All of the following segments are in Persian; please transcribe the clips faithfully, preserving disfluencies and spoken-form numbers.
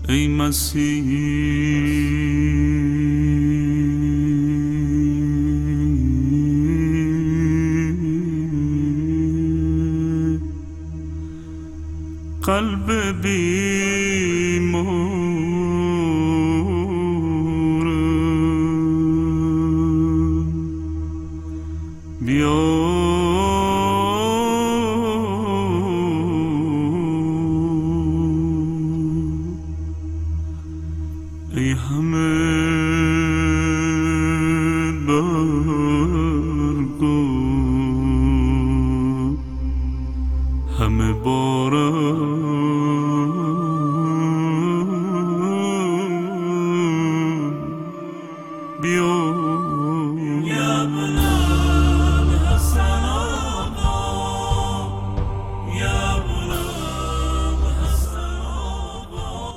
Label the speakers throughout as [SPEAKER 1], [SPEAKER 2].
[SPEAKER 1] ای مسیح قلب بیمار بیا ای همه برگو همه بارم بیا یا غلام حسن آقا یا غلام حسن آقا.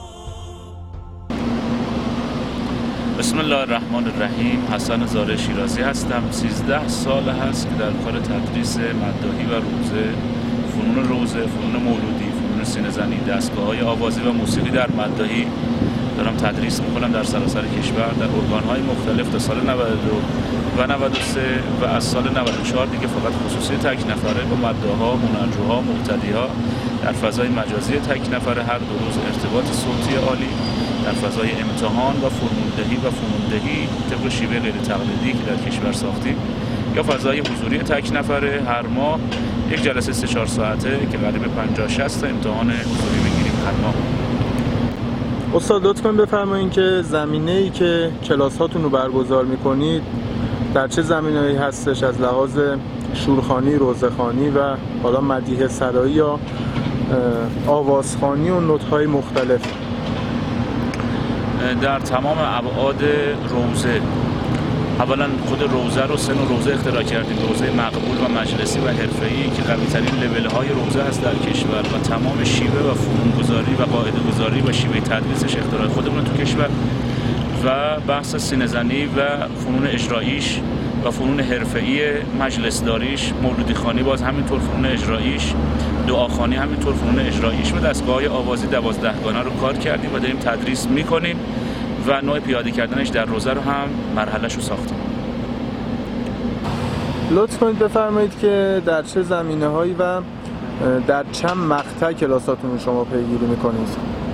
[SPEAKER 2] بسم الله الرحمن الرحیم. حسن زاره شیرازی هستم. سیزده سال هست که در کار تدریس مداحی و روزه، فنون روزه، فنون مولودی، فنون سینه‌زنی، دستگاه‌های آوازی و موسیقی در مداحی دارم تدریس میکنم در سراسر کشور، در ارگان‌های مختلف تا سال نود و دو و نود و سه و از سال نود و چهار دیگه فقط خصوصی تک نفره با مداح‌ها، هنرجوها، مبتدی‌ها در فضای مجازی تک نفره هر دو روز ارتباط صوتی عالی در فضای امتحان و فرموندهی و فنوندهی طبق شیوه غیر تقلیدی که در کشور ساختیم، یا فضای حضوری تک نفره هر ماه یک جلسه سه چهار ساعته که قریب پنجاه شصت تا امتحان حضوری میگیریم هر ماه.
[SPEAKER 3] استاد لطفاً بفرمایید که زمینه‌ای که کلاس هاتون رو برگزار میکنید در چه زمینه‌ای هستش، از لحاظ شورخوانی، روزه‌خوانی و حالا مدیحه سرایی یا آوازخوانی و نوت‌های مختلف؟
[SPEAKER 2] در تمام ابعاد روزه. اولا خود روزه رو سه نوع روزه اختراع کردیم: روزه مقبول و مجلسی و حرفه‌ای که قوی ترین لول های روزه هست در کشور و تمام شیوه و فنون‌گذاری و قاعده گذاری و شیوه تدریسش اختراع خودمون تو کشور، و بحث سینه‌زنی و فنون اجراییش و فنون حرفه‌ای مجلس داریش، مولودی خوانی باز همینطور فنون اجراییش، دعاخوانی همینطور فنون اجراییش، و دستگاه‌های آوازی دوازدهگانه رو کار کردیم و داریم تدریس می‌کنیم و نوع پیاده کردنش در روزه رو هم مرحله‌شو ساختیم.
[SPEAKER 3] لطف کنید بفرمایید که در چه زمینه‌هایی و در چند مقطع کلاساتون رو شما پیگیری می‌کنید؟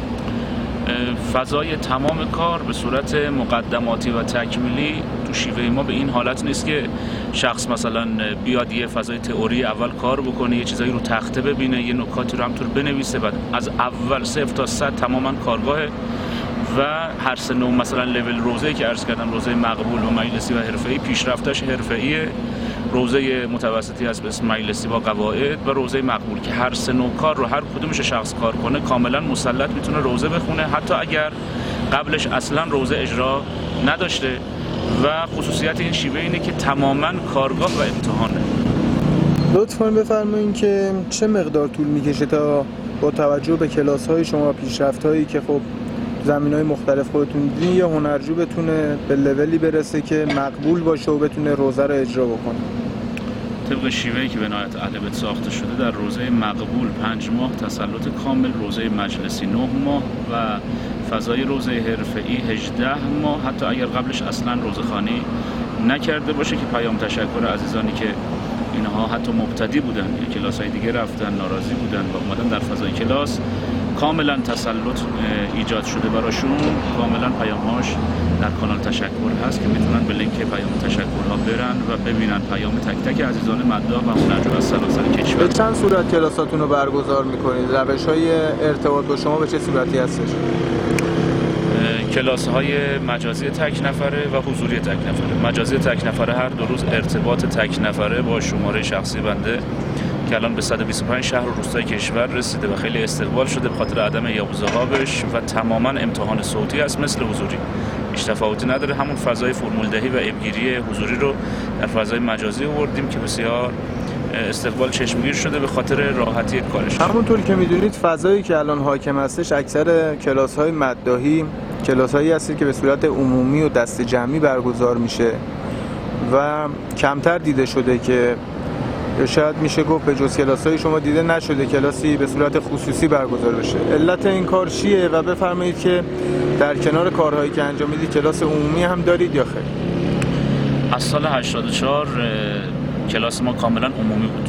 [SPEAKER 2] فضای تمام کار به صورت مقدماتی و تکمیلی تو شیوه ما به این حالت نیست که شخص مثلا بیاد یه فضای تئوری اول کار بکنه، یه چیزایی رو تخته ببینه، یه نکاتی رو همطور بنویسه، بعد از اول صفر تا صد تماما کارگاهه و هر سه نوع مثلا لول روزه‌ای که عرض کردم، روزه مقبول و مجلسی و حرفه‌ای پیشرفتش حرفه‌ایه، روزه متوسطی هست به اسم مجلسی با قواعد، و روزه مقبول که هر سه نوع کار رو هر کدومش شخص کار کنه کاملا مسلط میتونه روزه بخونه، حتی اگر قبلش اصلا روزه اجرا نداشته. و خصوصیت این شیوه اینه که تماما کارگاه و امتحانه.
[SPEAKER 3] لطفاً بفرمایید که چه مقدار طول میکشه تا با توجه به کلاس‌های شما، پیشرفت‌هایی که خب زمینه‌های مختلف خودتون دیدین، یا هنرجو بتونه به لولی برسه که مقبول باشه و بتونه روزه رو اجرا بکنه؟
[SPEAKER 2] طبق شیوهی که به نهایت اهل بیت ساخته شده، در روزه مقبول پنج ماه تسلط کامل، روزه مجلسی نه ماه و فضای روزه حرفه‌ای هجده ماه، حتی اگر قبلش اصلا روزه‌خوانی نکرده باشه، که پیام تشکر عزیزانی که اینها حتی مبتدی بودن یا کلاس‌های دیگه رفتن، ناراضی بودن و اومدن در فضای کلاس، کاملا تسلط ایجاد شده براشون. کاملا پیام‌هاش در کانال تشکر هست که میتونن به لینک پیام تشکرها برن و ببینن پیام تک تک عزیزان مداح و هنرجو از سراسر کشور.
[SPEAKER 3] به چند صورت کلاساتون رو برگزار میکنید؟ روش‌های ارتباط با شما به چه صورتی هستش؟
[SPEAKER 2] کلاس‌های مجازی تک نفره و حضوری تک نفره. مجازی تک نفره هر دو روز ارتباط تک نفره با شماره شخصی بنده که الان به صد و بیست و پنج شهر و روستای کشور رسیده و خیلی استقبال شده به خاطر عدم یابوزه‌هابش، و تماما امتحان صوتی است مثل حضوری، هیچ تفاوتی نداره. همون فضای فرمولدهی و ابگیری حضوری رو در فضای مجازی آوردیم که بسیار استقبال چشمگیر شده به خاطر راحتی کارش.
[SPEAKER 3] همونطور که میدونید فضایی که الان حاکم هستش اکثر کلاس‌های مداحی کلاس‌هایی هست که به صورت عمومی و دست جمعی برگزار میشه و کمتر دیده شده که یا شاید میشه گفت به جز کلاس‌های شما دیده نشده کلاسی به صورت خصوصی برگزار بشه. علت این کار چیه و بفرمایید که در کنار کارهایی که انجام میدید کلاس عمومی هم دارید یا خیر؟
[SPEAKER 2] از سال هشتاد و چهار کلاس ما کاملا عمومی بود،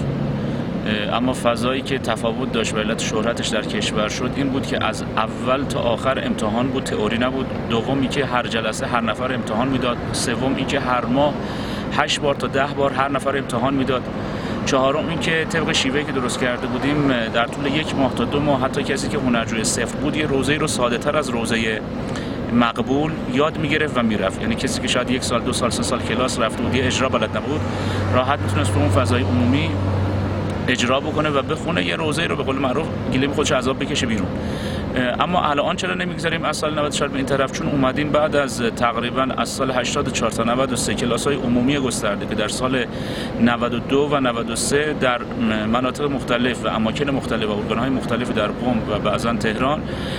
[SPEAKER 2] اما فضایی که تفاوت داشت و علت شهرتش در کشور شد این بود که از اول تا آخر امتحان بود، تئوری نبود. دومی که هر جلسه هر نفر امتحان میداد. سوم این که هر ماه هشت بار تا ده بار هر نفر امتحان میداد. چهارم این که طبق شیوهی که درست کرده بودیم در طول یک ماه تا دو ماه حتی کسی که هنرجوی صفر بود یه روزه رو ساده تر از روزه مقبول یاد میگرفت و میرفت. یعنی کسی که شاید یک سال دو سال سه سال کلاس رفته بود یه اجرا بلد نبود راحت میتونست تو اون فضای عمومی اجرا بکنه و بخونه یه روزه رو به قول معروف گلیم خودش عذاب بکشه بیرون. اما الان چرا نمیگذاریم از سال نود و چهار به این طرف؟ چون اومدیم بعد از تقریبا از سال هشتاد و چهار تا نود و سه کلاس‌های عمومی گسترده که در سال نود و دو و نود و سه در مناطق مختلف و اماکن مختلف و ارگان‌های مختلف در قم و بعضا تهران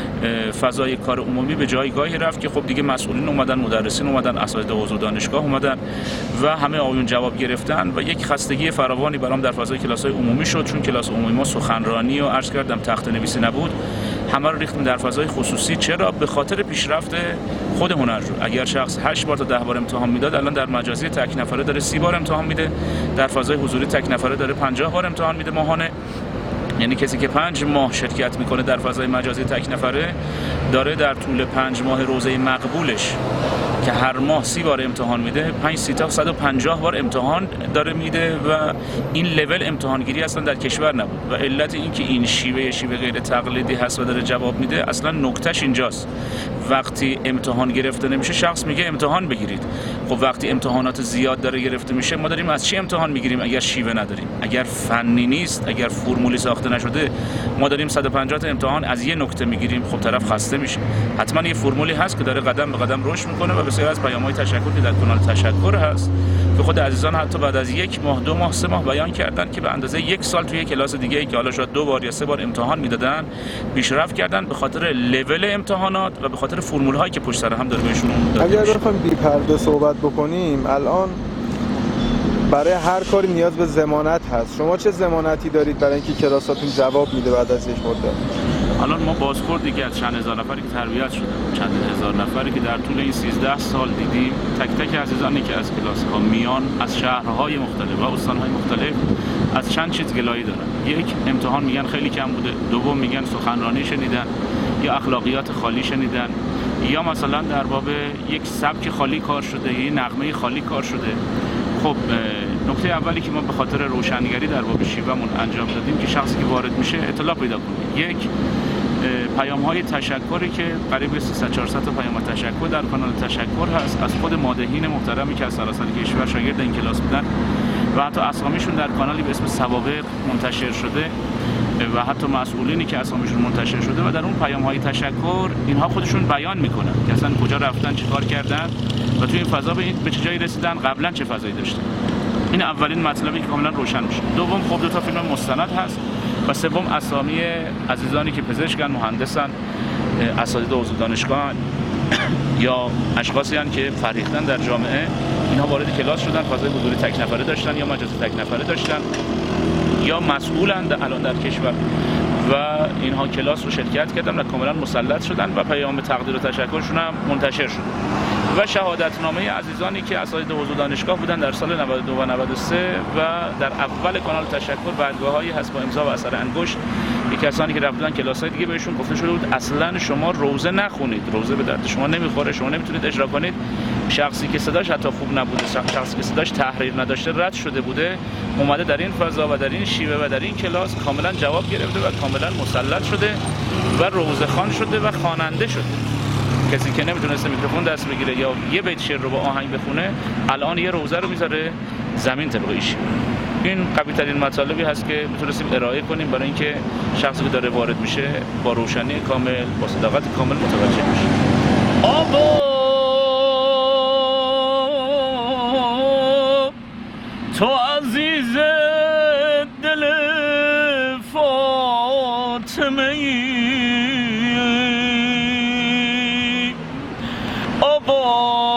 [SPEAKER 2] فضای کار عمومی به جایگاهی رفت که خب دیگه مسئولین اومدن، مدرسین اومدن، اساتید حوزه و دانشگاه اومدن و همه آیون جواب گرفتن و یک خستگی فراوانی برام در فضای کلاس‌های عمومی شد. چون کلاس عمومی ما سخنرانی و عرض کردم تخته نویسی نبود، همه رو ریختیم در فضای خصوصی. چرا؟ به خاطر پیشرفت خود هنرجو. اگر شخص هشت بار تا ده بار امتحان میداد الان در مجازی تک نفره داره سی بار امتحان میده، در فضای حضوری تک نفره داره پنجاه بار امتحان میده ماهانه. یعنی کسی که پنج ماه شرکت میکنه در فضای مجازی تک نفره داره در طول پنج ماه روزه مقبولش که هر ماه سی بار امتحان میده پنج سی تا صد و پنجاه بار امتحان داره میده و این لول امتحانگیری اصلا در کشور نبود و علت این که این شیوه شیوه غیر تقلیدی هست و داره جواب میده اصلا نکتهش اینجاست. وقتی امتحان گرفته نمیشه شخص میگه امتحان بگیرید. خب وقتی امتحانات زیاد داره گرفته میشه ما داریم از چی امتحان میگیریم اگر شیوه نداریم؟ اگر فنی نیست، اگر فرمولی ساخته نشده ما داریم صد و پنجاه تا امتحان از یه نکته میگیریم، خب طرف خسته میشه. حتما یه فرمولی هست که داره قدم به قدم رشد میکنه و بسیار از پیام‌های تشکر که در کانال تشکر هست که خود عزیزان حتی بعد از یک ماه دو ماه سه ماه بیان کردن که به اندازه یک سال توی کلاس دیگه ای که حالا شاید دو بار یا سه بار امتحان میدادن پیشرفت کردن به خاطر لول امتحانات و به خاطر فرمول هایی که پشت سر هم داره بهشون داده
[SPEAKER 3] اگر بخوایم بی پرده صحبت بکنیم الان برای هر کاری نیاز به ضمانت هست. شما چه ضمانتی دارید برای اینکه کلاساتون جواب میده بعد از یک مدت؟
[SPEAKER 2] الان ما بازخوردی که از چند هزار نفری که تربیت شدن، چند هزار نفری که در طول این سیزده سال دیدیم، تک تک عزیزانی که از کلاس ها میان از شهرهای مختلف و استانهای مختلف از چند چیز گلایه دارن. یک، امتحان میگن خیلی کم بوده. دوم، میگن سخنرانی شنیدن یا اخلاقیات خالی شنیدن یا مثلا در باب یک سبک خالی کار شده یا نغمه خالی کار شده. خب نکته اولی که ما به خاطر روشنگری در باب شیوه‌مون انجام دادیم که شخصی که وارد میشه اطلاع پیدا کنه. یک، پیام‌های تشکری که قریب سیصد چهارصد تا پیام تشکر در کانال تشکر هست از خود مادحین محترمی که از سراسر کشور شاگرد این کلاس بودن و حتی اسامیشون در کانالی به اسم سوابق منتشر شده و حتی مسئولینی که اسامیشون منتشر شده و در اون پیام‌های تشکر اینها خودشون بیان میکنن که اصلا کجا رفتن، چیکار کردن و توی این فضا به, به چه جایی رسیدن، قبلا چه فضایی داشتن. این اولین مطلبی که کاملا روشن میشه. دوم، خب دو تا فیلم مستند هست و سوم اسامی عزیزانی که پزشکن، مهندسن، اساتید حوزه دانشگاه یا اشخاصی هستند که فرهیختن در جامعه، اینها وارد کلاس شدن، فضای حضوری تک نفره داشتن یا مجازی تک نفره داشتن یا مسئولند الان در کشور و اینها کلاس رو شرکت کردن و کاملا مسلط شدن و پیام تقدیر و تشکرشون هم منتشر شد. و شهادتنامه عزیزانی که اساتید حوزه دانشگاه بودن در سال نود و دو و نود و سه و در اول کانال تشکر برگاه‌هایی هست با امضا و اثر انگشت که کسانی که رفتن کلاس‌های دیگه بهشون گفته شده بود اصلا شما روزه نخونید، روزه به درد شما نمیخوره، شما نمیتونید اجرا کنید. شخصی که صداش حتی خوب نبوده، شخصی که صداش تحریر نداشته، رد شده بوده، اومده در این فضا و در این شیوه و در این کلاس کاملا جواب گرفته و کاملا مسلط شده و روزه خوان شده و خواننده شده. کسی که نمیتونسته میکروفون دست بگیره یا یه بیت شعر رو با آهنگ بخونه الان یه روزه رو میذاره زمین طبق ایشی. این قوی ترین مطالبی هست که میتونستیم ارائه کنیم برای اینکه شخصی که داره وارد میشه با روشنی کامل، با صداقت کامل متوجه میشه. آبا تو عزیز دل فاطمه ای،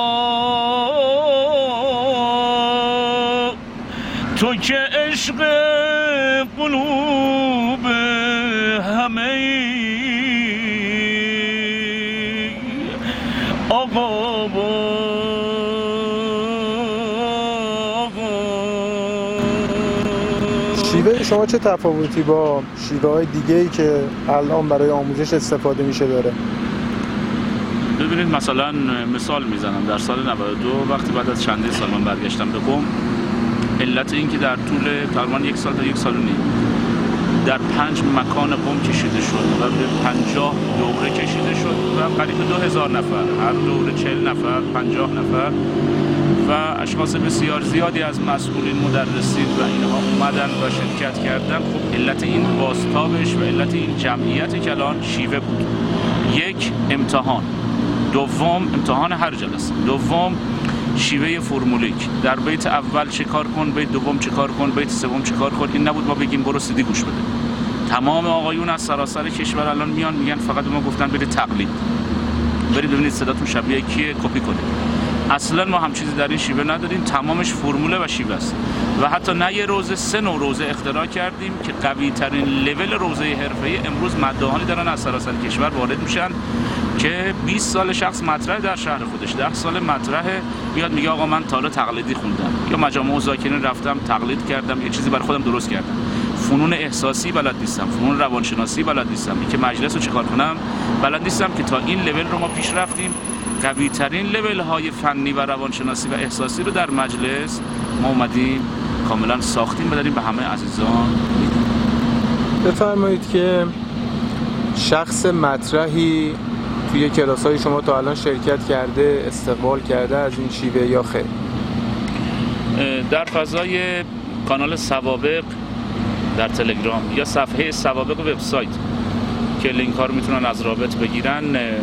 [SPEAKER 2] آبا تو که عشق قلوب همه آقا
[SPEAKER 3] شیوه شما چه تفاوتی با شیوه های دیگه‌ای که الان برای آموزش استفاده میشه داره؟
[SPEAKER 2] ببینید مثلا مثال میزنم، در سال نود و دو وقتی بعد از چندین سال من برگشتم به قم، علت این که در طول تقریبا یک سال تا یک سال و نیم در پنج مکان قم کشیده شد و به پنجاه دوره کشیده شد و قریب دو هزار نفر، هر دوره چهل نفر، پنجاه نفر و اشخاص بسیار زیادی از مسئولین، مدرسین و اینها اومدن و شرکت کردن. خب علت این بازتابش و علت این جمعیت کلان شیوه بود. یک، امتحان. دوم، امتحان هر جلسه. دوم، شیوه فرمولیک. در بیت اول چه کار کن، بیت دوم چه کار کن، بیت سوم چه کار کن. این نبود ما بگیم برو سیدی گوش بده. تمام آقایون از سراسر کشور الان میان میگن فقط ما گفتن برید تقلید، برید ببینید صداتون شبیه کیه، کپی کنید. اصلا ما هم چیزی در این شیوه نداریم، تمامش فرموله و شیوه است. و حتی نه یه روزه، سه نوع روزه اختراع کردیم که قوی ترین لول روزه حرفه‌ای امروز مداحانی دارن از سراسر کشور وارد میشن که بیست سال شخص مطرح در شهر خودش، ده سال مطرح میاد میگه آقا من تا حالا تقلیدی خوندم یا مجامع و ذاکرین رفتم تقلید کردم، یه چیزی برای خودم درست کردم. فنون احساسی بلد نیستم، فنون روانشناسی بلد نیستم، که مجلس رو چیکار کنم بلد نیستم. که تا این لول رو ما پیش رفتیم، قوی ترین لول های فنی و روانشناسی و احساسی رو در مجلس ما اومدیم کاملا ساختیم و داریم به همه عزیزان میدیم.
[SPEAKER 3] بفرمایید که شخص مطرحی توی کلاس های شما تا الان شرکت کرده، استقبال کرده از این شیوه یا خیر؟
[SPEAKER 2] در فضای کانال سوابق در تلگرام یا صفحه سوابق وبسایت که لینک ها رو میتونن از رابط بگیرن،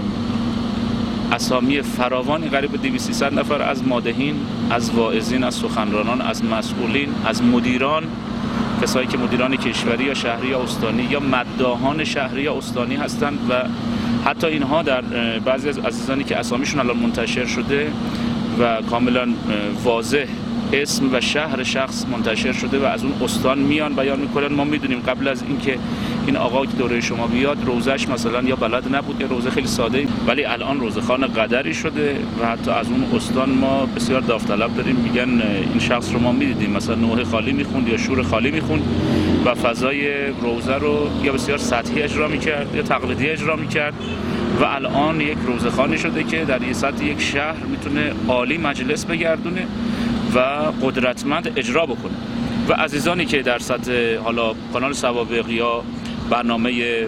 [SPEAKER 2] اسامی فراوانی قریب دویست سیصد نفر از مادحین، از واعظین، از سخنرانان، از مسئولین، از مدیران، کسایی که مدیران کشوری یا شهری یا استانی یا مداحان شهری یا استانی هستند و حتی اینها در بعضی از عزیزانی که اسامیشون الان منتشر شده و کاملا واضح اسم و شهر شخص منتشر شده و از اون استان میان بیان میکنن. ما میدونیم قبل از اینکه این آقا که دوره شما بیاد روزش مثلا یا بلد نبود یا روزه خیلی ساده، ولی الان روزخوان قدری شده و حتی از اون استان ما بسیار داوطلب داریم میگن این شخص رو ما میدیدیم مثلا نوحه خالی میخوند یا شور خالی میخوند و فضای روزه رو یا بسیار سطحی اجرا میکرد یا تقلیدی اجرا میکرد و الان یک روزخوانی شده که در یه سطح یک شهر میتونه عالی مجلس بگردونه و قدرتمند اجرا بکنه. و عزیزانی که در سطح حالا کانال سوابق یا برنامه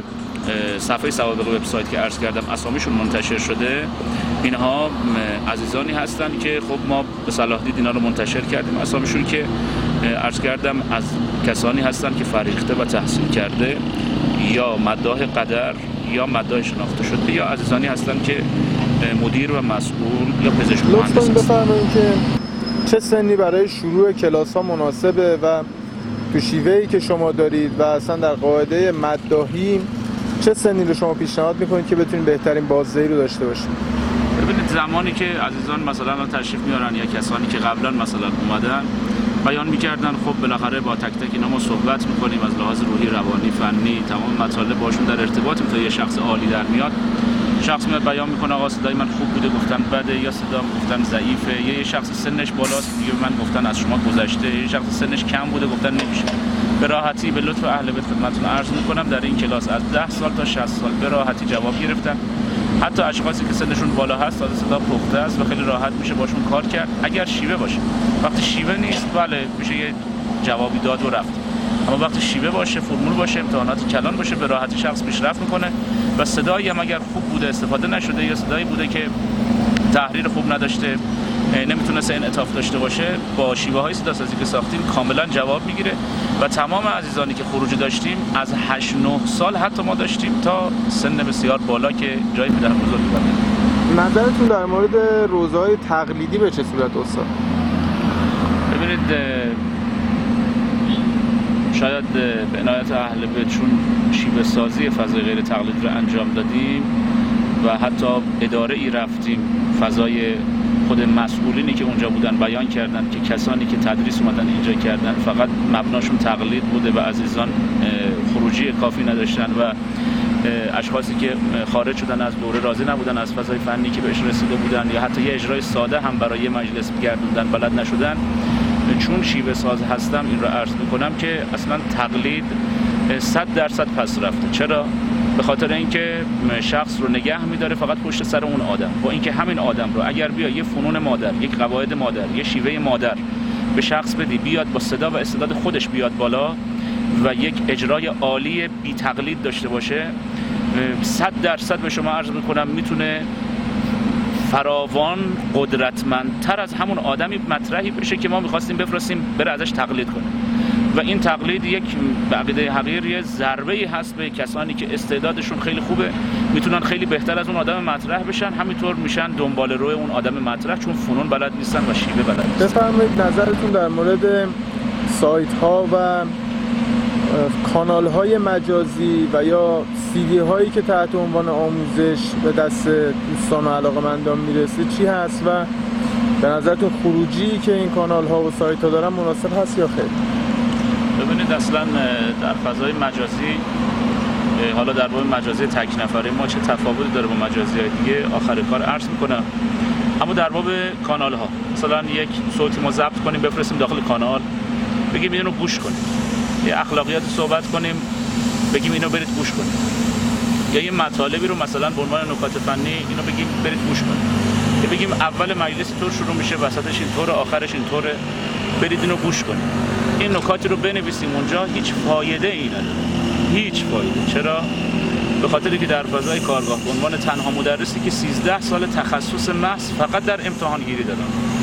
[SPEAKER 2] صفحه سوابق وبسایت که عرض کردم اسامیشون منتشر شده، اینها عزیزانی هستن که خب ما به صلاح دید اینا رو منتشر کردیم. اسامیشون که عرض کردم از کسانی هستن که فریخته و تحصیل کرده یا مداح قدر یا مداح شناخته شده یا عزیزانی هستن که مدیر و مسئول یا پزشک مهندس هستن.
[SPEAKER 3] بفرمایید که چه سنی برای شروع کلاس ها مناسبه و تو شیوهی که شما دارید و اصلا در قاعده مداحی چه سنی رو شما پیشنهاد میکنید که بتونید بهترین بازدهی رو داشته باشید؟
[SPEAKER 2] ببینید زمانی که عزیزان مثلا تشریف میارن یا کسانی که قبلا مثلا اومدن بیان میکردن خب بالاخره با تک تک اینا ما صحبت میکنیم از لحاظ روحی، روانی، فنی، تمام مطالب باشون در ارتباطیم تا یه شخص عالی در میاد. شخص میاد بیان میکنه آقا صدای من خوب بوده گفتن بده یا صدام گفتن ضعیفه، یه شخص سنش بالاست میگه من گفتن از شما گذشته، یه شخص سنش کم بوده گفتن نمیشه. به راحتی به لطف اهل بیت خدمتتون عرض میکنم در این کلاس از ده سال تا شصت سال به راحتی جواب گرفتن. حتی اشخاصی که سنشون بالا هست تازه صدا پخته است و خیلی راحت میشه باشون کار کرد اگر شیوه باشه. وقتی شیوه نیست بله میشه یه جوابی داد و رفت، اما وقتی شیوه باشه، فرمول باشه، امتحانات کلان باشه به راحتی شخص پیشرفت میکنه. و صدایی هم اگر خوب بوده استفاده نشده یا صدایی بوده که تحریر خوب نداشته نمیتونسته انعطاف داشته باشه، با شیوه های صداسازی که ساختیم کاملا جواب میگیره. و تمام عزیزانی که خروجی داشتیم از هشت نه سال حتی ما داشتیم تا سن بسیار بالا که جای پدر بزرگ بوده.
[SPEAKER 3] نظرتون در مورد روزهای تقلیدی به چه صورت استاد؟
[SPEAKER 2] ببینید شاید به عنایت اهل بیت چون شیوه سازی فضای غیر تقلید رو انجام دادیم و حتی اداره ای رفتیم فضای خود مسئولینی که اونجا بودن بیان کردن که کسانی که تدریس اومدن اینجا کردن فقط مبناشون تقلید بوده و عزیزان خروجی کافی نداشتن و اشخاصی که خارج شدن از دوره راضی نبودن از فضای فنی که بهش رسیده بودن یا حتی یه اجرای ساده هم برای مجلس گردوندن بلد نشدن. چون شیوه ساز هستم این رو عرض میکنم که اصلا تقلید صد درصد پس رفته. چرا؟ به خاطر اینکه شخص رو نگه میداره فقط پشت سر اون آدم، با اینکه همین آدم رو اگر بیا یه فنون مادر، یک قواعد مادر، یه شیوه مادر به شخص بدی بیاد با صدا و استعداد خودش بیاد بالا و یک اجرای عالی بی تقلید داشته باشه، صد درصد به شما عرض میکنم میتونه فراوان قدرتمندتر از همون آدمی مطرحی بشه که ما میخواستیم بفرستیم بره ازش تقلید کنه. و این تقلید یک به عقیده حقیر یه ضربه‌ای هست به کسانی که استعدادشون خیلی خوبه، میتونن خیلی بهتر از اون آدم مطرح بشن، همینطور میشن دنبال روی اون آدم مطرح چون فنون بلد نیستن و شیوه بلد نیستن.
[SPEAKER 3] بفرمایید نظرتون در مورد سایت ها و کانال های مجازی و یا سی دی هایی که تحت عنوان آموزش به دست دوستان و علاقه‌مندان میرسه چی هست و به نظرتون خروجی که این کانال ها و سایت ها دارن مناسب هست یا خیر؟
[SPEAKER 2] ببینید اصلا در فضای مجازی، حالا در باب مجازی تک نفره ما چه تفاوتی داره با مجازی های دیگه آخر کار عرض میکنم. اما در باب کانال ها مثلا یک صوتی ما ضبط کنیم بفرستیم داخل کانال بگیم اینو گوش کنیم، یه اخلاقیات صحبت کنیم بگیم اینو برید گوش کنیم، یا یه مطالبی رو مثلا به عنوان نکات فنی اینو بگیم برید گوش کنیم، یا بگیم اول مجلس طور شروع میشه وسطش اینطوره آخرش اینطوره برید اینو گوش کنیم. این نکاتی رو بنویسیم اونجا هیچ فایده ای نداره، هیچ فایده. چرا؟ به خاطری که در فضای کارگاه به عنوان تنها مدرسی که سیزده سال تخصص محض فقط در امتحان گیری دارم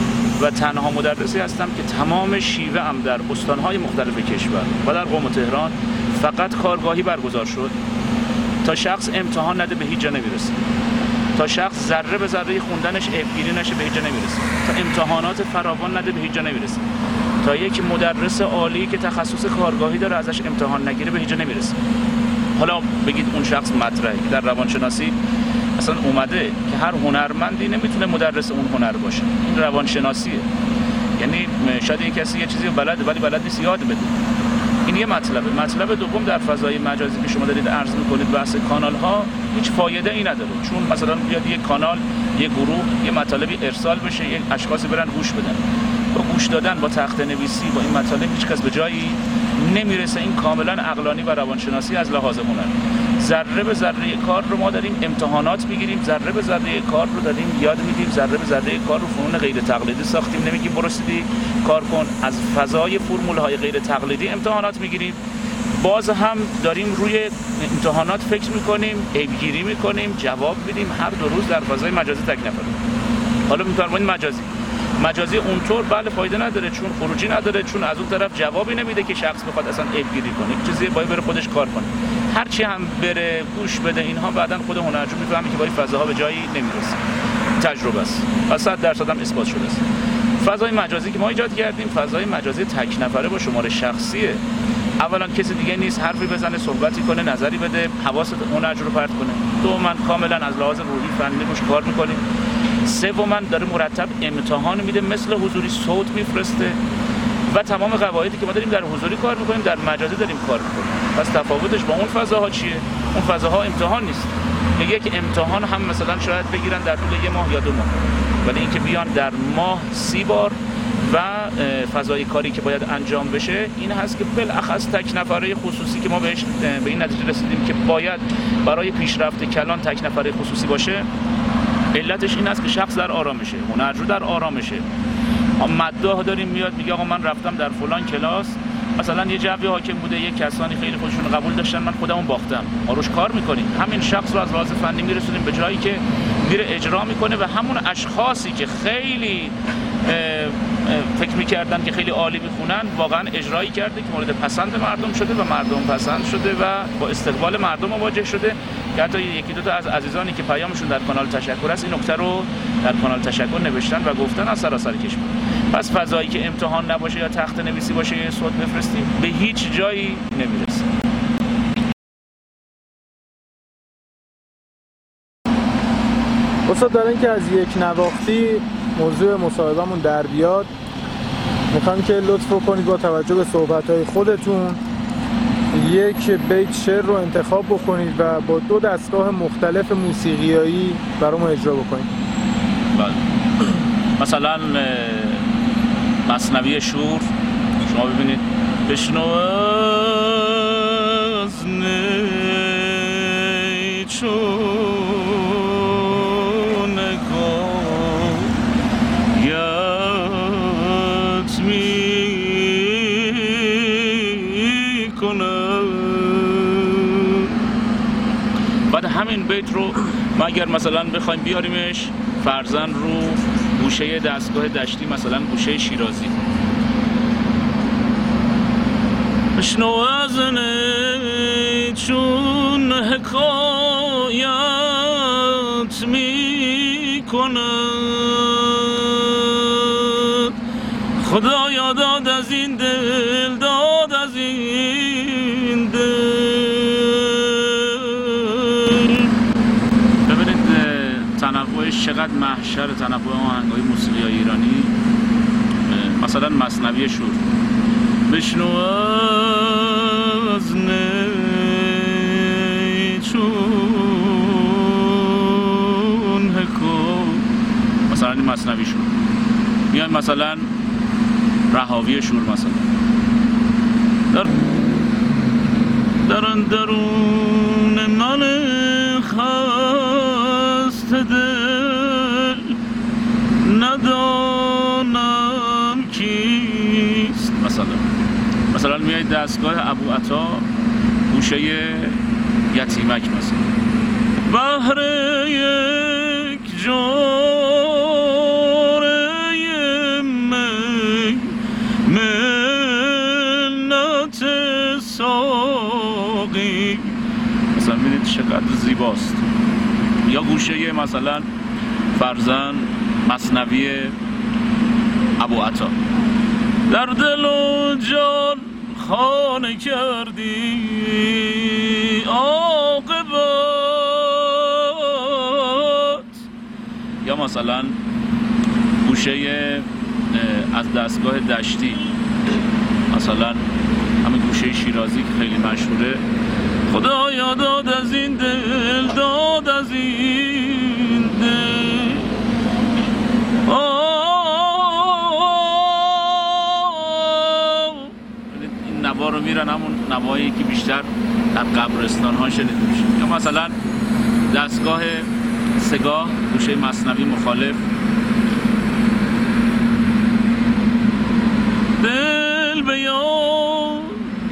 [SPEAKER 2] و تنها مدرسی هستم که تمام شیوه ام در استانهای مختلف کشور و در قم و تهران فقط کارگاهی برگزار شد تا شخص امتحان نده به هیچ جا نمیرسه، تا شخص ذره به ذره خوندنش عیبگیری نشه به هیچ جا نمیرسه، تا امتحانات فراوان نده به هیچ جا نمیرسه، تا یک مدرس عالی که تخصص کارگاهی داره ازش امتحان نگیره به هیچ جا نمیرسه. حالا بگید اون شخص مطرحه که در روانشناسی اصلا اومده که هر هنرمندی نمیتونه مدرس اون هنر باشه، این روانشناسیه. یعنی شاید یک کسی یه چیزی بلده ولی بلد نیست یاد بده. این یه مطلبه. مطلب دوم در فضای مجازی که شما دارید عرض میکنید بحث کانال ها هیچ فایده ای نداره، چون مثلا بیاد یک کانال یک گروه یه مطالبی ارسال بشه یک اشخاصی برن گوش بدن، با گوش دادن با تخته نویسی با این مطالب هیچ کس به جایی نمیرسه. این کاملا عقلانی و روانشناسی از لحاظ هنر. ذره به ذره کار رو ما داریم امتحانات میگیریم، ذره به ذره کار رو داریم یاد میدیم، ذره به ذره کار رو فنون غیر تقلیدی ساختیم، نمیگیم برو سیدی کار کن، از فضای فرمول های غیر تقلیدی امتحانات میگیریم، باز هم داریم روی امتحانات فکر میکنیم، عیبگیری میکنیم، جواب میدیم هر دو روز در فضای مجازی تک نفره. حالا میفرمایید مجازی مجازی اونطور بله فایده نداره چون خروجی نداره، چون از اون طرف جوابی نمیده که شخص بخواد اصلا عیبگیری کنه، یک چیزی باید بره خودش کار کنه. هر چی هم بره گوش بده اینها بعدن خود هنرجو میفهمه که با این فضاها به جایی نمیرسه. تجربه است و صد درصد هم اثبات شده است. فضای مجازی که ما ایجاد کردیم فضای مجازی تک نفره با شماره شخصیه. اولا کسی دیگه نیست حرفی بزنه، صحبتی کنه، نظری بده، حواست هنرجو رو پرت کنه. دوما کاملا از لحاظ روحی فنی روش کار میکنیم. سوما داره مرتب امتحان میده، مثل حضوری صوت میفرسته و تمام قواعدی که ما داریم در حضوری کار میکنیم در مجازی داریم کار میکنیم. پس تفاوتش با اون فضاها چیه؟ اون فضاها امتحان نیست. یک امتحان هم مثلا شاید بگیرن در طول یه ماه یا دو ماه، ولی اینکه بیان در ماه سی بار و فضای کاری که باید انجام بشه این هست که بالاخص تک نفره خصوصی که ما بهش به این نتیجه رسیدیم که باید برای پیشرفت کلان تک نفره خصوصی باشه. علتش این است که شخص در آرامشه، هنرجو در آرامشه. مداح داریم میاد میگه آقا من رفتم در فلان کلاس مثلا یه جوی حاکم بوده، یه کسانی خیلی خودشون قبول داشتن، من خودمون باختم. ما روش کار میکنیم، همین شخص رو از لحاظ فنی میرسونیم به جایی که میره اجرا میکنه و همون اشخاصی که خیلی فکر میکردن که خیلی عالی میخونن واقعا اجرایی کرده که مورد پسند مردم شده و مردم پسند شده و با استقبال مردم مواجه شده که حتی یکی دو تا از عزیزانی که پیامشون در کانال تشکر است این نکته رو در کانال تشکر نوشتن و گفتن از سراسر کشور. پس فضایی که امتحان نباشه یا تخته نویسی باشه یا صوت بفرستیم به هیچ جایی نمیرسه.
[SPEAKER 3] استاد دارن که از یک نواختی موضوع مصاحبهمون در بیاد میخوام که لطف کنید با توجه به صحبت‌های خودتون یک بیت شعر رو انتخاب بکنید و با دو دستگاه مختلف موسیقیایی برامون اجرا بکنید.
[SPEAKER 2] بله. مثلا مثنوی شور شما ببینید بشنو از نی چون گویت می کنم. بعد همین بیت رو ما اگر مثلا بخوایم بیاریمش فرضاً رو گوشه دستگاه دشتی، مثلا گوشه شیرازی، بشنو از نی چون حکایت می کند، خدایا داد از این دل، داد از این دل. ببینید تنوعش چقدر محشر تنوع آهنگ‌های موسیقی ایرانی. مثلا مثنوی شور بشنو از نی چون حکایت، مثلا این مثنوی شور. میایم مثلا رهاوی شور، مثلا در در اندرون من خسته دل ندانم کیست. مثلا مثلا میاید دستگاه ابو عطا گوشه یتیمک، مثلا بهر یک جاره می منت ساقی، مثلا ببینید چقدر زیباست. یا گوشه مثلا فرزن مثنوی ابو عطا در دل و جان خانه کردی عاقبت. یا مثلا گوشه از دستگاه دشتی، مثلا همین گوشه شیرازی که خیلی مشهوره، خدایا داد از این دل، داد از این دل. این نوا رو میرن همون نوایی که بیشتر در قبرستان ها شنیده میشه. یا مثلا دستگاه سگاه گوشه مثنوی مخالف، دل به یاد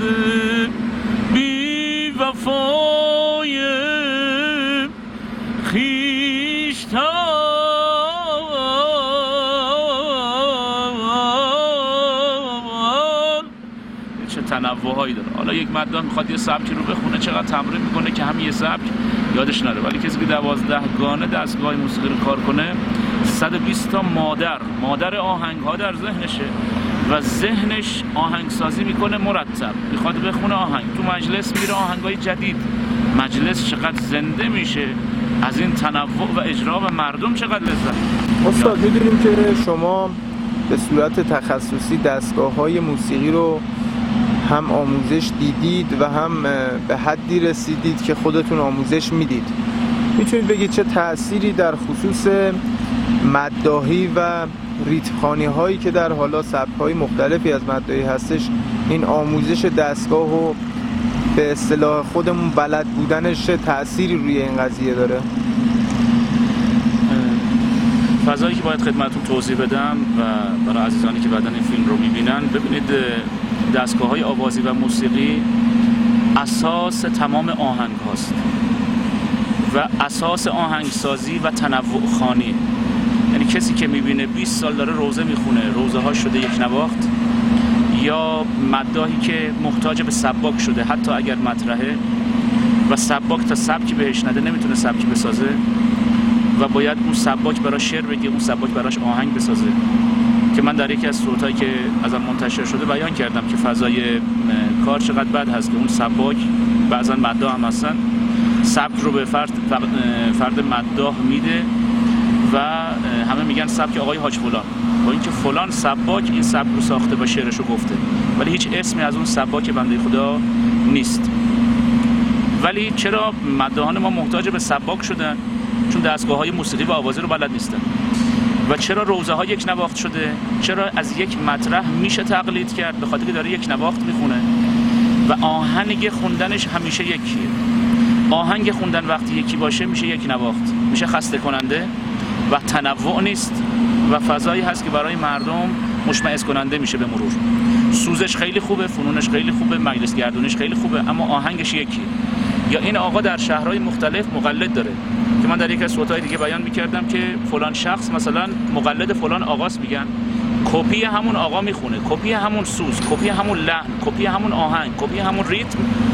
[SPEAKER 2] بی وفای خویشتن. چه تنوع‌هایی داره. حالا یک مدام میخواد یه سبکی رو بخونه، چقدر تمرین میکنه که همین یه سبک یادش نره. ولی کسی که دوازده گانه دستگاه موسیقی رو کار کنه، صد و بیست تا مادر مادر آهنگ ها در ذهنشه و ذهنش آهنگسازی میکنه مرتب، میخواد بخونه آهنگ، تو مجلس میره آهنگای جدید، مجلس چقدر زنده میشه از این تنوع و اجرا و مردم چقدر لذت.
[SPEAKER 3] استاد میدونیم که شما به صورت تخصصی دستگاه های موسیقی رو هم آموزش دیدید و هم به حدی رسیدید که خودتون آموزش میدید. میتونید بگید چه تأثیری در خصوص مداحی و ریتم‌خوانی هایی که در حالا سبک‌های مختلفی از مداحی هستش، این آموزش دستگاه و به اصطلاح خودمون بلد بودنش چه تأثیری روی این قضیه داره؟
[SPEAKER 2] فضایی که باید خدمتتون توضیح بدم و برای عزیزانی که بعداً این فیلم رو میبینن، ببینید دستگاه‌های آوازی و موسیقی اساس تمام آهنگ هاست و اساس آهنگسازی و تنوع خوانی. یعنی کسی که میبینه بیست سال داره روزه میخونه، روزه ها شده یک نواخت، یا مداحی که محتاج به سباک شده حتی اگر مطرحه و سباک تا سبکی بهش نده نمیتونه سبکی بسازه و باید اون سباک براش شعر بگه، اون سباک براش آهنگ بسازه. که من در یکی از صوتایی که ازم منتشر شده بیان کردم که فضای کار چقدر بد هست که اون سباک بعضا مداح هم هستن، سبک رو به فرد, فرد مداح میده و همه میگن سبک آقای حاج فلان، با اینکه فلان سباک این سبک رو ساخته و شعرشو گفته، ولی هیچ اسمی از اون سباک بنده خدا نیست. ولی چرا مداحان ما محتاج به سباک شدن؟ چون دستگاه‌های موسیقی و آوازی رو بلد نیستن. و چرا روزه ها یک نواخت شده؟ چرا از یک مطرح میشه تقلید کرد؟ به خاطر که داره یک نواخت میخونه و آهنگ خوندنش همیشه یکیه. آهنگ خوندن وقتی یکی باشه میشه یک نواخت، میشه خسته کننده و تنوع نیست و فضایی هست که برای مردم مشمئز کننده میشه به مرور. سوزش خیلی خوبه، فنونش خیلی خوبه، مجلس گردونش خیلی خوبه، اما آهنگش یکیه. یا این آقا در شهرهای مختلف مقلد داره که من در یک از صوت‌های دیگه بیان می‌کردم که فلان شخص مثلا مقلد فلان آقاست، میگن کپی همون آقا میخونه، کپی همون سوز، کپی همون لحن، کپی همون آهنگ، کپی همون ریتم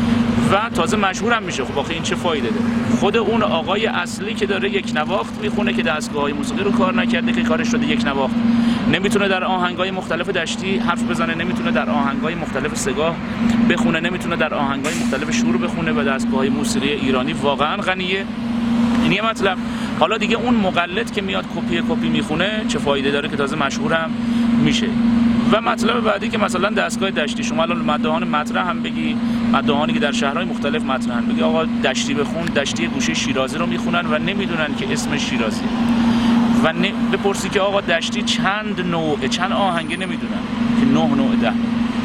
[SPEAKER 2] و تازه مشهورم میشه. خب آخه این چه فایده داره؟ خود اون آقای اصلی که داره یک نواخت میخونه که دستگاه‌های موسیقی رو کار نکرده که کارش شده یک نواخت، نمیتونه در آهنگ‌های مختلف دشتی حرف بزنه، نمیتونه در آهنگ‌های مختلف سگاه بخونه، نمیتونه در آهنگ‌های مختلف شور بخونه و دستگاه‌های موسیقی ایرانی واقعا غنیه. این یه مطلب. حالا دیگه اون مقلد که میاد کپی کپی میخونه چه فایده داره که تازه مشهورم میشه. و مطلب بعدی که مثلا دستگاه دشتی، شما الان مداحان مطرح هم بگی، مداحانی که در شهرهای مختلف مطرحن، بگی آقا دشتی بخون، دشتی گوشه شیرازی رو میخونن و نمیدونن که اسم شیرازی و ن... بپرسی که آقا دشتی چند نوع چند آهنگه، نمیدونن که نه نوع ده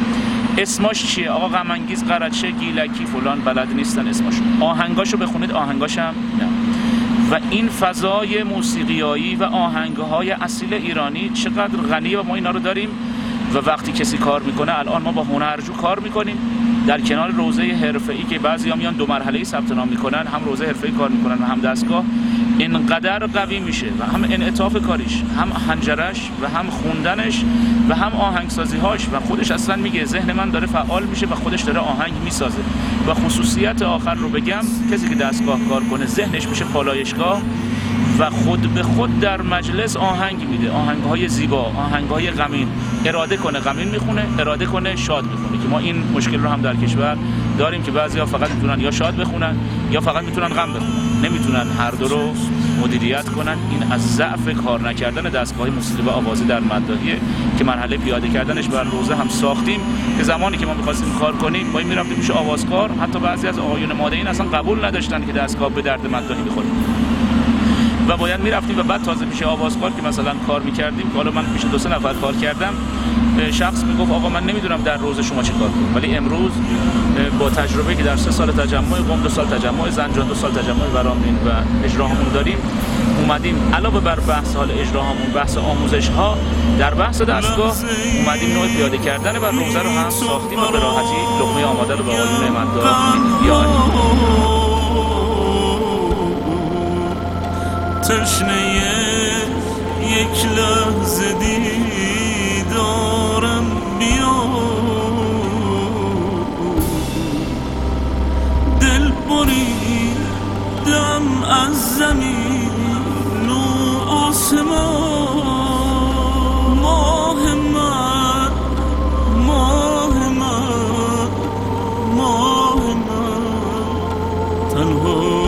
[SPEAKER 2] اسماش چیه. آقا غم انگیز، قرچه، گیلکی، فلان بلد نیستن اسماشو. آهنگاشو بخونید، آهنگاش هم نه. و این فضای موسیقیایی و آهنگهای اصیل ایرانی چقدر غنیه و ما اینا رو داریم. و وقتی کسی کار میکنه، الان ما با هنرجو کار میکنیم در کنار روزه حرفه‌ای که بعضیا میان دو مرحله‌ای ثبت نام میکنن، هم روزه حرفه‌ای کار میکنن و هم دستگاه، اینقدر قوی میشه و هم انعطاف کاریش، هم حنجرش و هم خوندنش و هم آهنگسازی‌هاش و خودش اصلا میگه ذهن من داره فعال میشه و خودش داره آهنگ میسازه. و خصوصیت آخر رو بگم، کسی که دستگاه کار کنه ذهنش میشه پالایشگاه و خود به خود در مجلس آهنگ میده، آهنگ‌های زیبا، آهنگ‌های غمین. اراده کنه غمین میخونه، اراده کنه شاد میخونه، که ما این مشکل رو هم در کشور داریم که بعضیا فقط میتونن یا شاد بخونن یا فقط میتونن غم بخونن، نمیتونن هر دو رو مدیریت کنن. این از ضعف کار نکردن دستگاه موسیقی و آوازی در مداحیه که مرحله پیاده کردنش بر روزه هم ساختیم که زمانی که ما می‌خواستیم کار کنیم ما میرفتیم میشه آوازکار، حتی بعضی از آقایون ماده‌این اصلا قبول نداشتن که دستگاه به درد مداحی بخوره و باید میرفتیم و بعد تازه میشه آوازکار که مثلا کار میکردیم. حالا من میشه دو سه نفر کار کردم، شخص میگفت آقا من نمیدونم در روز شما چه کار کنم، ولی امروز با تجربه که در سه سال تجمع قم، دو سال تجمع زنجان، دو سال تجمع ورامین و اجراهامون داریم، اومدیم علاوه بر بحث حال اجراهامون، بحث آموزش ها در بحث دستگاه، اومدیم نوع پیاده کردن بر روزه رو هم ساختیم و به راحتی لقمه آماده رو به آقایون مداح بیاریم.
[SPEAKER 1] تشنه یک لحظه دیدارم بیا، دل بریدم از زمین و آسمان، ماه من ماه من ماه من تنها